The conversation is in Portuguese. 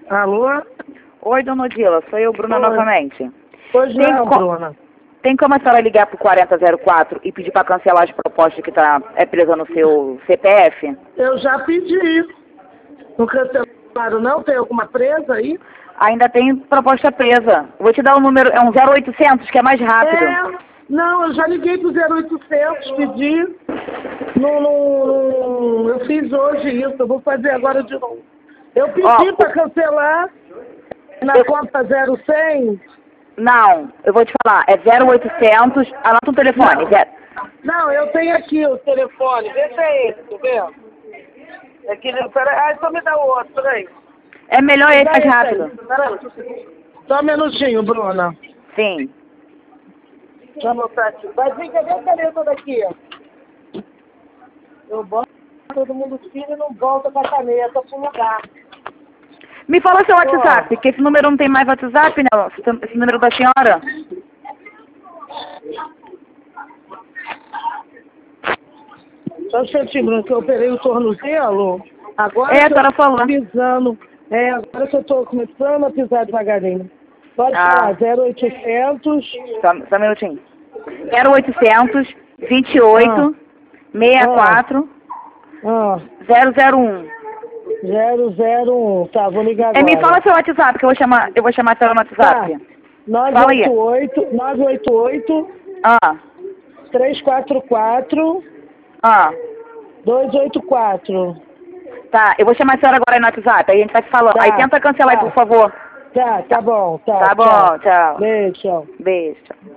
Alô? Oi, dona Odila, sou eu, Bruna, Oi. novamente. Pois não, Bruna. Tem como a senhora ligar pro 4004 e pedir para cancelar as propostas que é presa no seu CPF? Eu já pedi. Não cancelaram, não? Tem alguma presa aí? Ainda tem proposta presa. Vou te dar o número, é um 0800, que é mais rápido. Não, eu já liguei pro 0800, pedi. Eu fiz hoje isso, eu vou fazer agora de novo. Eu pedi para cancelar na conta 0100. Não, eu vou te falar, é 0800, anota o telefone. Não, eu tenho aqui o telefone, vê se é esse, tá vendo? Peraí, só me dá o outro, peraí. É melhor esse, mais rápido. Peraí. Só um minutinho, Bruna. Sim. Deixa eu anotar aqui. Vai vir, cadê a caneta daqui? Eu boto, todo mundo tira e não volta com a caneta pro lugar. Me fala seu WhatsApp, porque esse número não tem mais WhatsApp, não, esse número da senhora. Só um instantinho, Bruno, que eu operei o tornozelo. Agora a que eu senhora tô falou. pisando. Agora que eu tô começando a pisar devagarinho. Pode falar, 0800. Só um minutinho. 0800 28 64 001. 001. Tá, vou ligar agora. Me fala seu WhatsApp, que eu vou chamar a senhora no WhatsApp. Tá. 988 344 284. Tá, eu vou chamar a senhora agora aí no WhatsApp, aí a gente vai se falando. Tá, Aí tenta cancelar aí, por favor. Tá bom. Tá bom, tchau. Beijo, tchau. Beijo, tchau.